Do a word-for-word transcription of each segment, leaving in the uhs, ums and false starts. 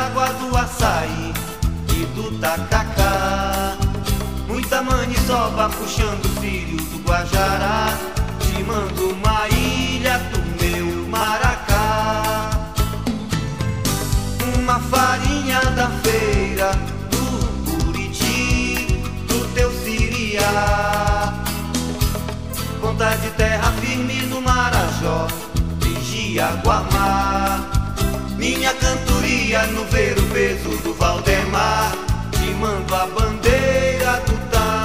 d'água do açaí e do tacacá. Muita maniçoba puxando o filho do guajará, te mando uma ilha do meu maracá. Uma farinha da feira do Buriti, do teu siriá. Ponta de terra firme no Marajó, Vigiaguamar. Minha cantoria no ver o peso do Valdemar, te mando a bandeira do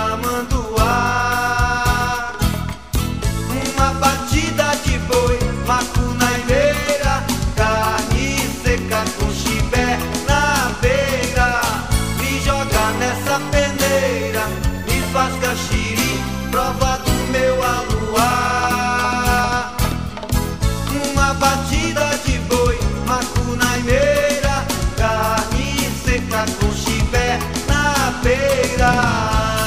Tamanduá. Uma batida de boi, macunaimeira, carne seca com chibé na beira. Me joga nessa peneira, me faz caxiri, prova do meu aluá. Uma batida de boi, macunaimeira, carne seca com chibé na beira.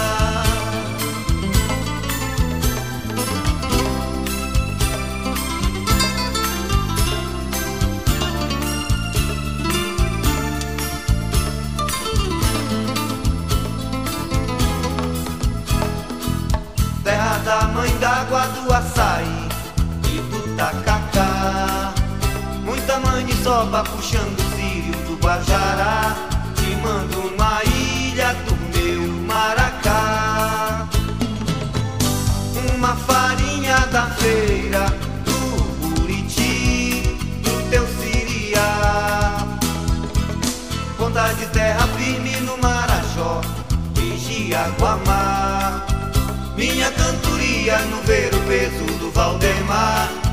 Terra da mãe d'água do açaí e do tacacá. Muita maniçoba puxando o círio do guajará, te mando uma ilha do meu maracá. Uma farinha da feira do Buriti, do teu siriá. Ponta de terra firme no Marajó, Vigiaguamar. Minha cantoria no ver o peso do Valdemar,